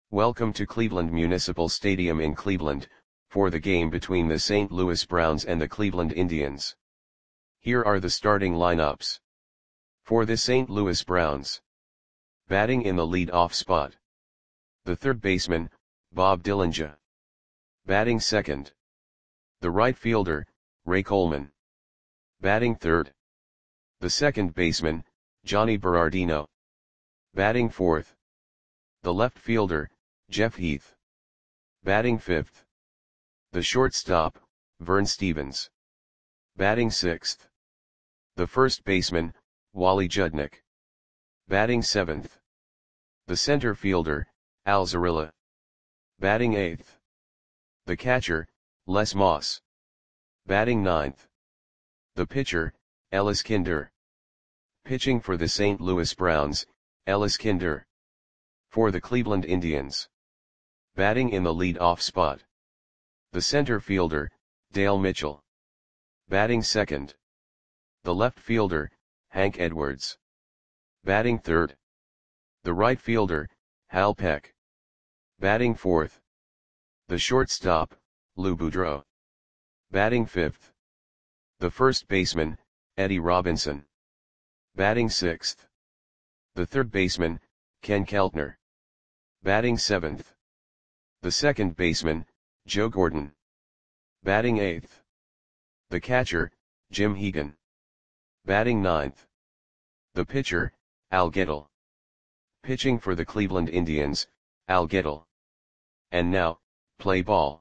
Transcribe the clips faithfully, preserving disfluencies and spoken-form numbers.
Welcome to Cleveland Municipal Stadium in Cleveland, for the game between the Saint Louis Browns and the Cleveland Indians. Here are the starting lineups. For the Saint Louis Browns. Batting in the lead-off spot. The third baseman, Bob Dillinger. Batting second. The right fielder, Ray Coleman. Batting third. The second baseman, Johnny Berardino. Batting fourth. The left fielder, Jeff Heath. Batting fifth. The shortstop, Vern Stephens. Batting sixth. The first baseman, Wally Judnick. Batting seventh. The center fielder, Al Zarilla. Batting eighth. The catcher, Les Moss. Batting ninth. The pitcher, Ellis Kinder. Pitching for the Saint Louis Browns, Ellis Kinder. For the Cleveland Indians. Batting in the lead-off spot. The center fielder, Dale Mitchell. Batting second. The left fielder, Hank Edwards. Batting third. The right fielder, Hal Peck. Batting fourth. The shortstop, Lou Boudreau. Batting fifth. The first baseman, Eddie Robinson. Batting sixth. The third baseman, Ken Keltner. Batting seventh. The second baseman, Joe Gordon. Batting eighth. The catcher, Jim Hegan. Batting ninth. The pitcher, Al Gettle. Pitching for the Cleveland Indians, Al Gettle. And now, play ball.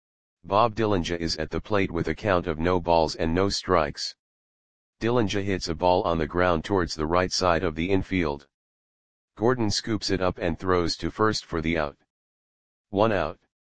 Bob Dillinger is at the plate with a count of no balls and no strikes. Dillinger hits a ball on the ground towards the right side of the infield. Gordon scoops it up and throws to first for the out. One out.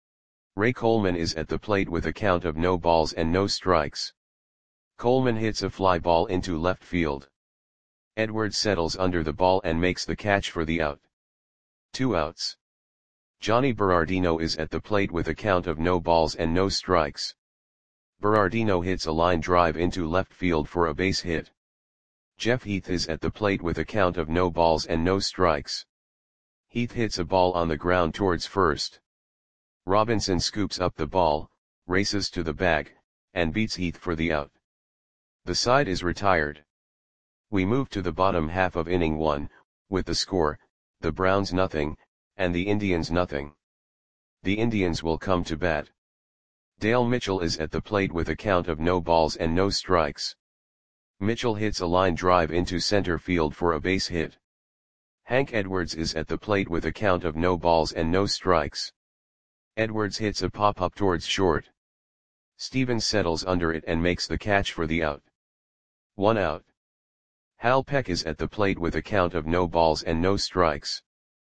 Ray Coleman is at the plate with a count of no balls and no strikes. Coleman hits a fly ball into left field. Edwards settles under the ball and makes the catch for the out. Two outs. Johnny Berardino is at the plate with a count of no balls and no strikes. Berardino hits a line drive into left field for a base hit. Jeff Heath is at the plate with a count of no balls and no strikes. Heath hits a ball on the ground towards first. Robinson scoops up the ball, races to the bag, and beats Heath for the out. The side is retired. We move to the bottom half of inning one, with the score, the Browns nothing, and the Indians nothing. The Indians will come to bat. Dale Mitchell is at the plate with a count of no balls and no strikes. Mitchell hits a line drive into center field for a base hit. Hank Edwards is at the plate with a count of no balls and no strikes. Edwards hits a pop-up towards short. Stephens settles under it and makes the catch for the out. One out. Hal Peck is at the plate with a count of no balls and no strikes.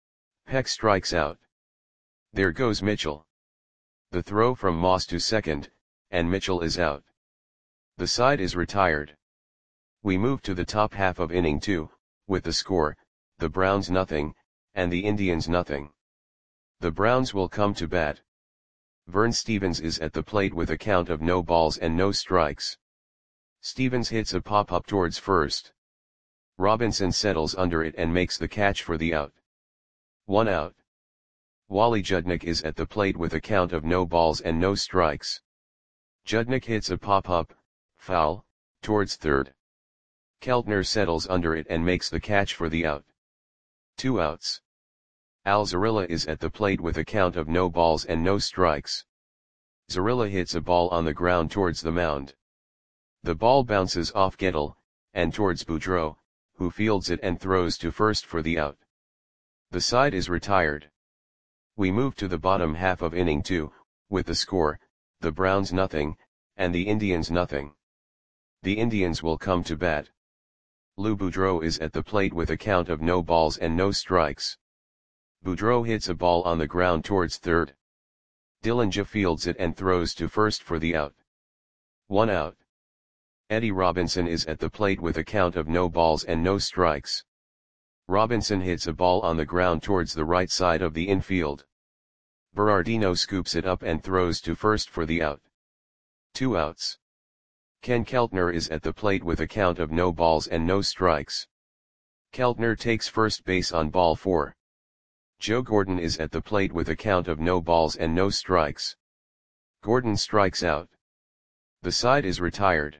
Peck strikes out. There goes Mitchell. The throw from Moss to second, and Mitchell is out. The side is retired. We move to the top half of inning two, with the score, the Browns nothing, and the Indians nothing. The Browns will come to bat. Vern Stephens is at the plate with a count of no balls and no strikes. Stephens hits a pop-up towards first. Robinson settles under it and makes the catch for the out. One out. Wally Judnick is at the plate with a count of no balls and no strikes. Judnick hits a pop-up, foul, towards third. Keltner settles under it and makes the catch for the out. Two outs. Al Zarilla is at the plate with a count of no balls and no strikes. Zarilla hits a ball on the ground towards the mound. The ball bounces off Gettle, and towards Boudreau, who fields it and throws to first for the out. The side is retired. We move to the bottom half of inning two, with the score, the Browns nothing, and the Indians nothing. The Indians will come to bat. Lou Boudreau is at the plate with a count of no balls and no strikes. Boudreau hits a ball on the ground towards third. Dillinger fields it and throws to first for the out. One out. Eddie Robinson is at the plate with a count of no balls and no strikes. Robinson hits a ball on the ground towards the right side of the infield. Berardino scoops it up and throws to first for the out. Two outs. Ken Keltner is at the plate with a count of no balls and no strikes. Keltner takes first base on ball four. Joe Gordon is at the plate with a count of no balls and no strikes. Gordon strikes out. The side is retired.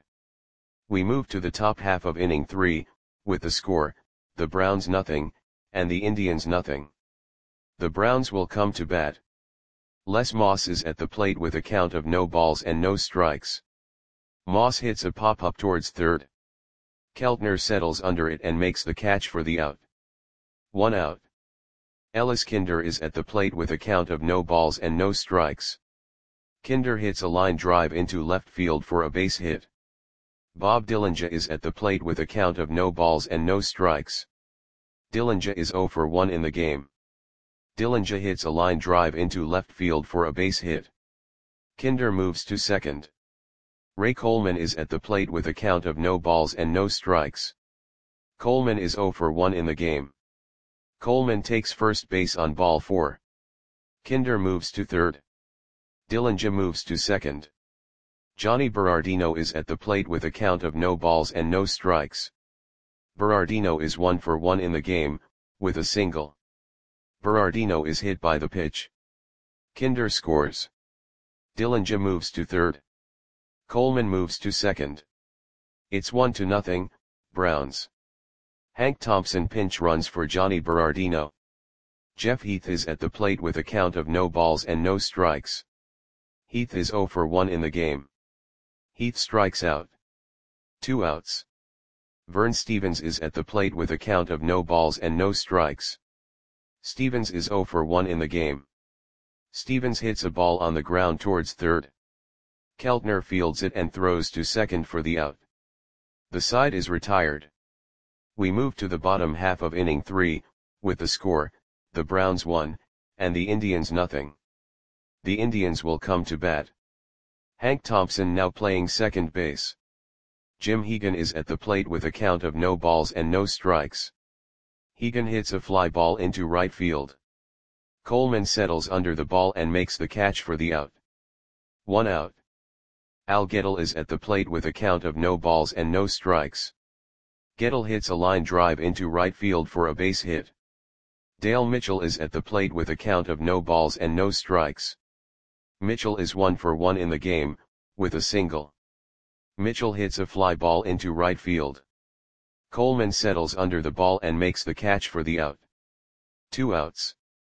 We move to the top half of inning three, with the score, the Browns nothing, and the Indians nothing. The Browns will come to bat. Les Moss is at the plate with a count of no balls and no strikes. Moss hits a pop-up towards third. Keltner settles under it and makes the catch for the out. One out. Ellis Kinder is at the plate with a count of no balls and no strikes. Kinder hits a line drive into left field for a base hit. Bob Dillinger is at the plate with a count of no balls and no strikes. Dillinger is oh for one in the game. Dillinger hits a line drive into left field for a base hit. Kinder moves to second. Ray Coleman is at the plate with a count of no balls and no strikes. Coleman is oh for one in the game. Coleman takes first base on ball four. Kinder moves to third. Dillinger moves to second. Johnny Berardino is at the plate with a count of no balls and no strikes. Berardino is one for one in the game, with a single. Berardino is hit by the pitch. Kinder scores. Dillinger moves to third. Coleman moves to second. It's one to nothing, Browns. Hank Thompson pinch runs for Johnny Berardino. Jeff Heath is at the plate with a count of no balls and no strikes. Heath is oh for one in the game. Heath strikes out. Two outs. Vern Stevens is at the plate with a count of no balls and no strikes. Stevens is oh for one in the game. Stevens hits a ball on the ground towards third. Keltner fields it and throws to second for the out. The side is retired. We move to the bottom half of inning three, with the score, the Browns one, and the Indians nothing. The Indians will come to bat. Hank Thompson now playing second base. Jim Hegan is at the plate with a count of no balls and no strikes. Hegan hits a fly ball into right field. Coleman settles under the ball and makes the catch for the out. One out. Al Gettle is at the plate with a count of no balls and no strikes. Gettle hits a line drive into right field for a base hit. Dale Mitchell is at the plate with a count of no balls and no strikes. Mitchell is one for one in the game, with a single. Mitchell hits a fly ball into right field. Coleman settles under the ball and makes the catch for the out. Two outs.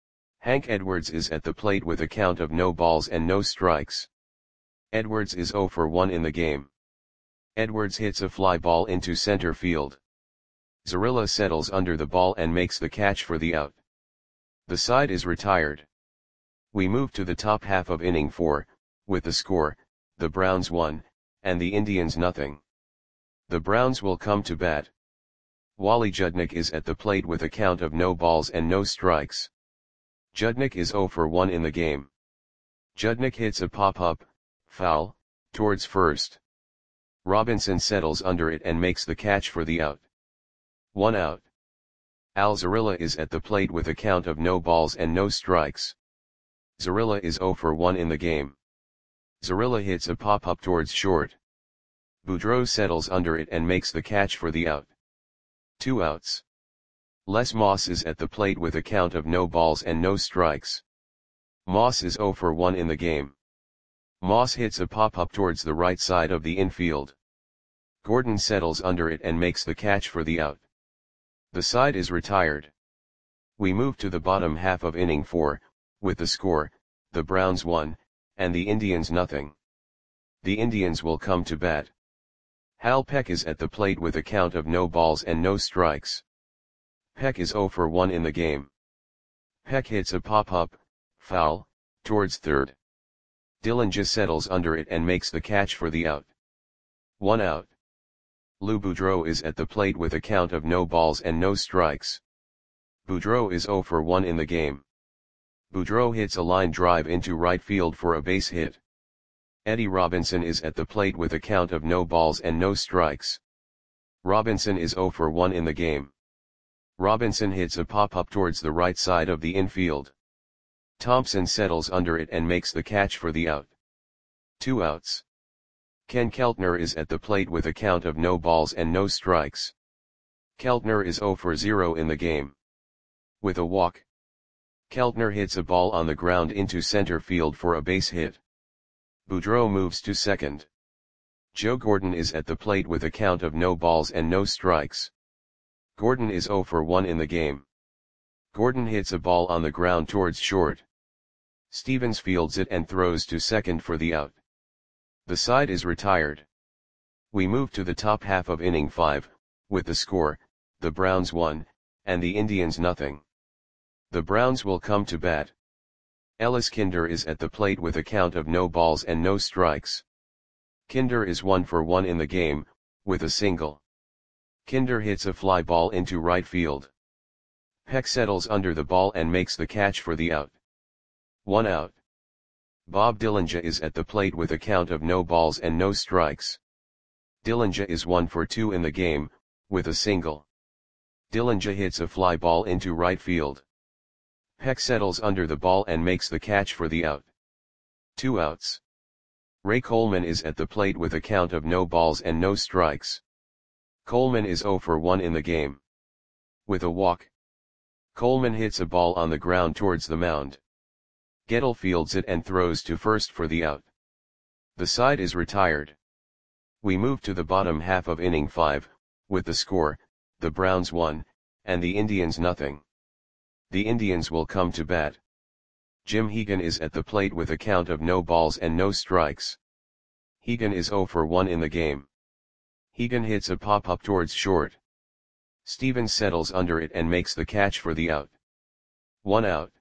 Hank Edwards is at the plate with a count of no balls and no strikes. Edwards is oh for one in the game. Edwards hits a fly ball into center field. Zarilla settles under the ball and makes the catch for the out. The side is retired. We move to the top half of inning four, with the score, the Browns one, and the Indians nothing. The Browns will come to bat. Wally Judnick is at the plate with a count of no balls and no strikes. Judnick is oh for one in the game. Judnick hits a pop-up, foul, towards first. Robinson settles under it and makes the catch for the out. One out. Al Zarilla is at the plate with a count of no balls and no strikes. Zarilla is oh for one in the game. Zarilla hits a pop-up towards short. Boudreau settles under it and makes the catch for the out. Two outs. Les Moss is at the plate with a count of no balls and no strikes. Moss is oh for one in the game. Moss hits a pop-up towards the right side of the infield. Gordon settles under it and makes the catch for the out. The side is retired. We move to the bottom half of inning four, with the score, the Browns one, and the Indians nothing. The Indians will come to bat. Hal Peck is at the plate with a count of no balls and no strikes. Peck is oh for one in the game. Peck hits a pop-up, foul, towards third. Dillinger settles under it and makes the catch for the out. One out. Lou Boudreau is at the plate with a count of no balls and no strikes. Boudreau is oh for one in the game. Boudreau hits a line drive into right field for a base hit. Eddie Robinson is at the plate with a count of no balls and no strikes. Robinson is oh for one in the game. Robinson hits a pop-up towards the right side of the infield. Thompson settles under it and makes the catch for the out. Two outs. Ken Keltner is at the plate with a count of no balls and no strikes. Keltner is oh for zero in the game. With a walk. Keltner hits a ball on the ground into center field for a base hit. Boudreau moves to second. Joe Gordon is at the plate with a count of no balls and no strikes. Gordon is zero for one in the game. Gordon hits a ball on the ground towards short. Stevens fields it and throws to second for the out. The side is retired. We move to the top half of inning five, with the score, the Browns one, and the Indians nothing. The Browns will come to bat. Ellis Kinder is at the plate with a count of no balls and no strikes. Kinder is one for one in the game, with a single. Kinder hits a fly ball into right field. Peck settles under the ball and makes the catch for the out. One out. Bob Dillinger is at the plate with a count of no balls and no strikes. Dillinger is one for two in the game, with a single. Dillinger hits a fly ball into right field. Peck settles under the ball and makes the catch for the out. Two outs. Ray Coleman is at the plate with a count of no balls and no strikes. Coleman is zero for one in the game. With a walk. Coleman hits a ball on the ground towards the mound. Gettle fields it and throws to first for the out. The side is retired. We move to the bottom half of inning five, with the score, the Browns one, and the Indians nothing. The Indians will come to bat. Jim Hegan is at the plate with a count of no balls and no strikes. Hegan is zero for one in the game. Hegan hits a pop-up towards short. Stevens settles under it and makes the catch for the out. One out.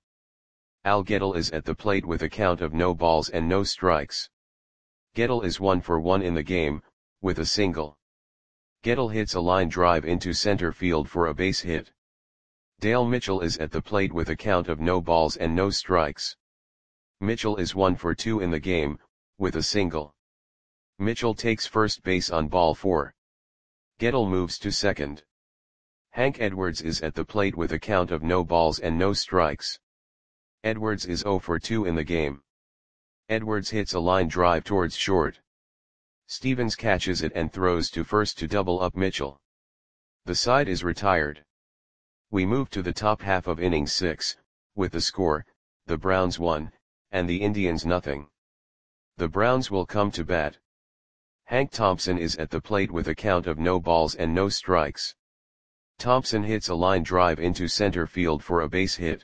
Al Gettle is at the plate with a count of no balls and no strikes. Gettle is one for one in the game, with a single. Gettle hits a line drive into center field for a base hit. Dale Mitchell is at the plate with a count of no balls and no strikes. Mitchell is one for two in the game, with a single. Mitchell takes first base on ball four. Gettle moves to second. Hank Edwards is at the plate with a count of no balls and no strikes. Edwards is zero for two in the game. Edwards hits a line drive towards short. Stevens catches it and throws to first to double up Mitchell. The side is retired. We move to the top half of inning six, with the score, the Browns one, and the Indians nothing. The Browns will come to bat. Hank Thompson is at the plate with a count of no balls and no strikes. Thompson hits a line drive into center field for a base hit.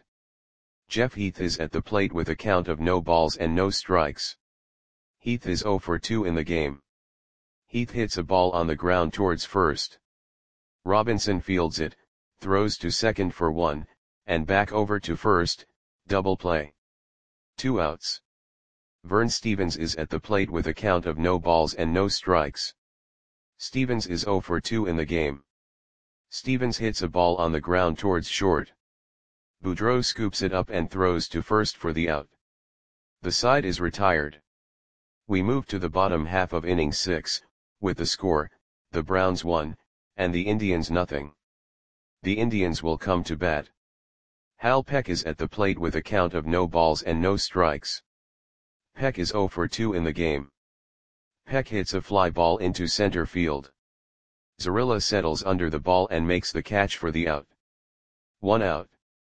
Jeff Heath is at the plate with a count of no balls and no strikes. Heath is zero for two in the game. Heath hits a ball on the ground towards first. Robinson fields it, throws to second for one, and back over to first, double play. Two outs. Vern Stevens is at the plate with a count of no balls and no strikes. Stevens is zero for two in the game. Stevens hits a ball on the ground towards short. Boudreau scoops it up and throws to first for the out. The side is retired. We move to the bottom half of inning six, with the score, the Browns one, and the Indians nothing. The Indians will come to bat. Hal Peck is at the plate with a count of no balls and no strikes. Peck is zero for two in the game. Peck hits a fly ball into center field. Zarilla settles under the ball and makes the catch for the out. One out.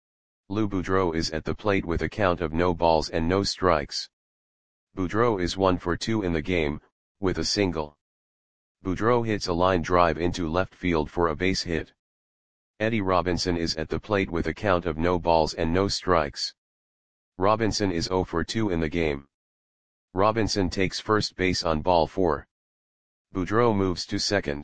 Lou Boudreau is at the plate with a count of no balls and no strikes. Boudreau is one for two in the game, with a single. Boudreau hits a line drive into left field for a base hit. Eddie Robinson is at the plate with a count of no balls and no strikes. Robinson is zero for two in the game. Robinson takes first base on ball four. Boudreau moves to second.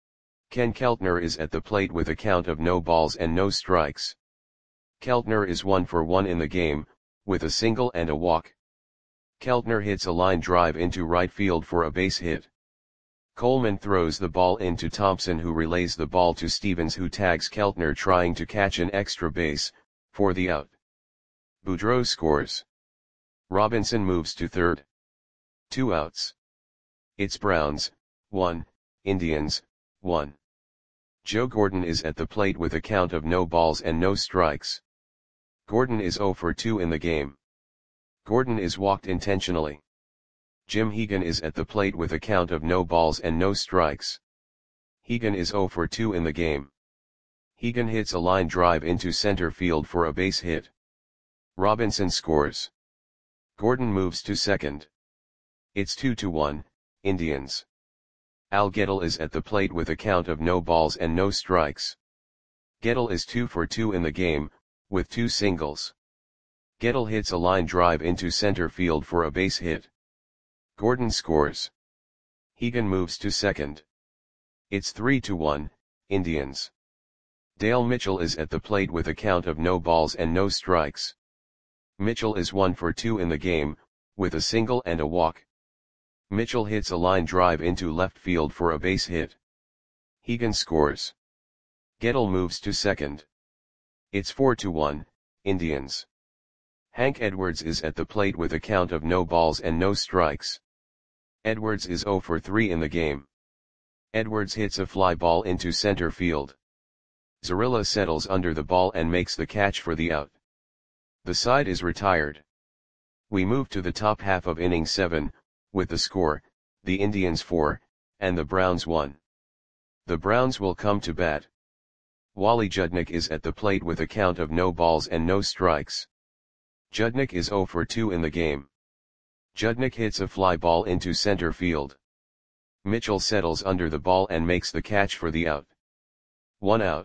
Ken Keltner is at the plate with a count of no balls and no strikes. Keltner is one for one in the game, with a single and a walk. Keltner hits a line drive into right field for a base hit. Coleman throws the ball into Thompson, who relays the ball to Stevens, who tags Keltner trying to catch an extra base, for the out. Boudreau scores. Robinson moves to third. Two outs. It's Browns, one, Indians, one. Joe Gordon is at the plate with a count of no balls and no strikes. Gordon is zero for two in the game. Gordon is walked intentionally. Jim Hegan is at the plate with a count of no balls and no strikes. Hegan is zero for two in the game. Hegan hits a line drive into center field for a base hit. Robinson scores. Gordon moves to second. It's two to one, Indians. Al Gettle is at the plate with a count of no balls and no strikes. Gettle is two for two in the game, with two singles. Gettle hits a line drive into center field for a base hit. Gordon scores. Hegan moves to second. It's three to one, Indians. Dale Mitchell is at the plate with a count of no balls and no strikes. Mitchell is one for two in the game, with a single and a walk. Mitchell hits a line drive into left field for a base hit. Hegan scores. Gettle moves to second. It's four to one, Indians. Hank Edwards is at the plate with a count of no balls and no strikes. Edwards is zero for three in the game. Edwards hits a fly ball into center field. Zarilla settles under the ball and makes the catch for the out. The side is retired. We move to the top half of inning seven, with the score, the Indians four, and the Browns one. The Browns will come to bat. Wally Judnick is at the plate with a count of no balls and no strikes. Judnick is zero for two in the game. Judnick hits a fly ball into center field. Mitchell settles under the ball and makes the catch for the out. One out.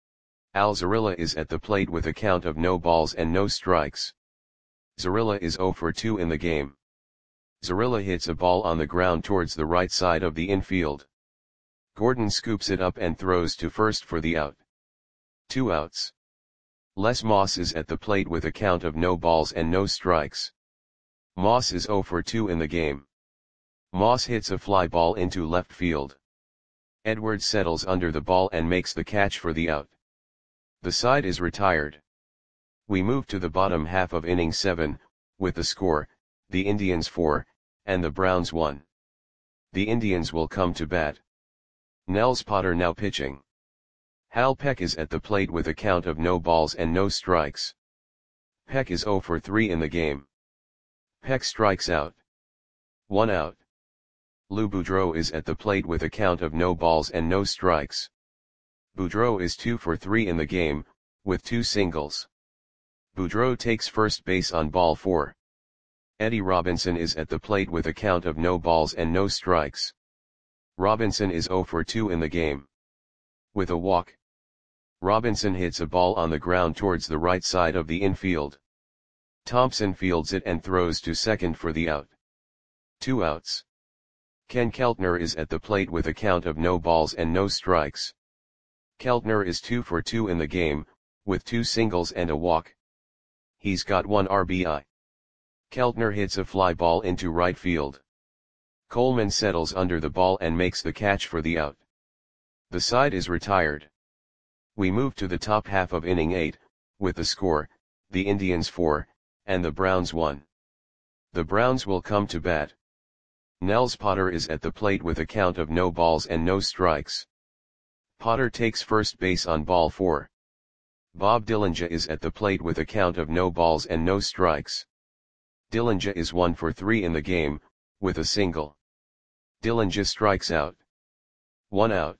Al Zarilla is at the plate with a count of no balls and no strikes. Zarilla is zero for two in the game. Zarilla hits a ball on the ground towards the right side of the infield. Gordon scoops it up and throws to first for the out. Two outs. Les Moss is at the plate with a count of no balls and no strikes. Moss is zero for two in the game. Moss hits a fly ball into left field. Edwards settles under the ball and makes the catch for the out. The side is retired. We move to the bottom half of inning seven, with the score, the Indians four, and the Browns one. The Indians will come to bat. Nels Potter now pitching. Hal Peck is at the plate with a count of no balls and no strikes. Peck is zero for three in the game. Peck strikes out. One out. Lou Boudreau is at the plate with a count of no balls and no strikes. Boudreau is two for three in the game, with two singles. Boudreau takes first base on ball four. Eddie Robinson is at the plate with a count of no balls and no strikes. Robinson is zero for two in the game. With a walk. Robinson hits a ball on the ground towards the right side of the infield. Thompson fields it and throws to second for the out. Two outs. Ken Keltner is at the plate with a count of no balls and no strikes. Keltner is two for two in the game, with two singles and a walk. He's got one R B I. Keltner hits a fly ball into right field. Coleman settles under the ball and makes the catch for the out. The side is retired. We move to the top half of inning eight, with the score, the Indians four, and the Browns one. The Browns will come to bat. Nels Potter is at the plate with a count of no balls and no strikes. Potter takes first base on ball four. Bob Dillinger is at the plate with a count of no balls and no strikes. Dillinger is one for three in the game, with a single. Dillinger strikes out. One out.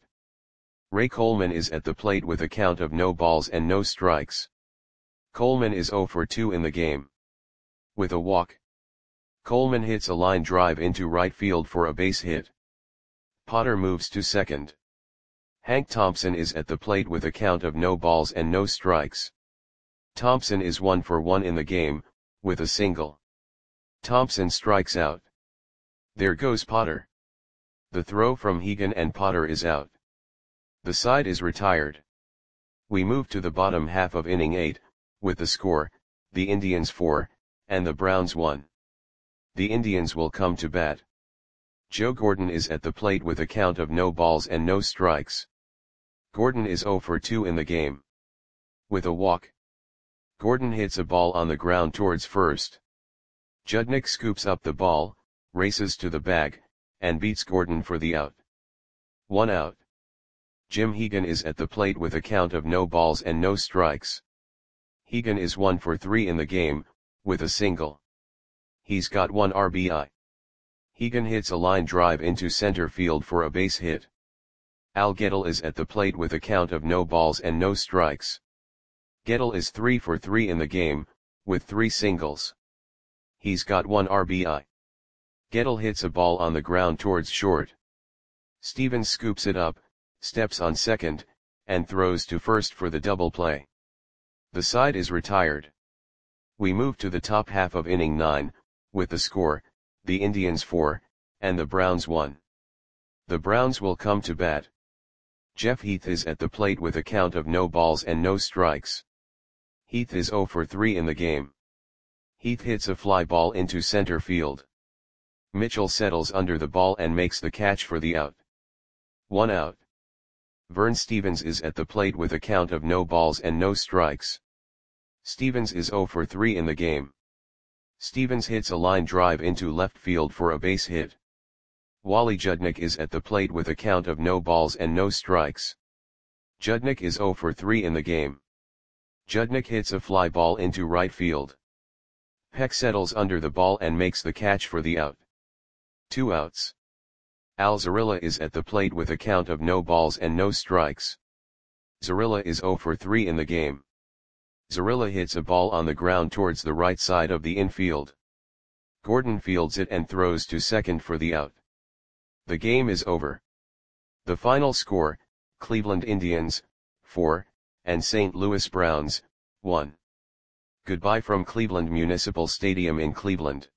Ray Coleman is at the plate with a count of no balls and no strikes. Coleman is zero for two in the game. With a walk. Coleman hits a line drive into right field for a base hit. Potter moves to second. Hank Thompson is at the plate with a count of no balls and no strikes. Thompson is one for one in the game, with a single. Thompson strikes out. There goes Potter. The throw from Hegan and Potter is out. The side is retired. We move to the bottom half of inning eight, with the score, the Indians four, and the Browns one. The Indians will come to bat. Joe Gordon is at the plate with a count of no balls and no strikes. Gordon is zero for two in the game. With a walk. Gordon hits a ball on the ground towards first. Judnick scoops up the ball, races to the bag, and beats Gordon for the out. One out. Jim Hegan is at the plate with a count of no balls and no strikes. Hegan is one for three in the game, with a single. He's got one R B I. Hegan hits a line drive into center field for a base hit. Al Gettle is at the plate with a count of no balls and no strikes. Gettle is three for three in the game, with three singles. He's got one R B I. Gettle hits a ball on the ground towards short. Stevens scoops it up, steps on second, and throws to first for the double play. The side is retired. We move to the top half of inning nine, with the score, the Indians four, and the Browns one. The Browns will come to bat. Jeff Heath is at the plate with a count of no balls and no strikes. Heath is zero for three in the game. Heath hits a fly ball into center field. Mitchell settles under the ball and makes the catch for the out. One out. Vern Stevens is at the plate with a count of no balls and no strikes. Stevens is zero for three in the game. Stevens hits a line drive into left field for a base hit. Wally Judnick is at the plate with a count of no balls and no strikes. Judnick is zero for three in the game. Judnick hits a fly ball into right field. Peck settles under the ball and makes the catch for the out. Two outs. Al Zarilla is at the plate with a count of no balls and no strikes. Zarilla is zero for three in the game. Zarilla hits a ball on the ground towards the right side of the infield. Gordon fields it and throws to second for the out. The game is over. The final score, Cleveland Indians, four, and Saint Louis Browns, one. Goodbye from Cleveland Municipal Stadium in Cleveland.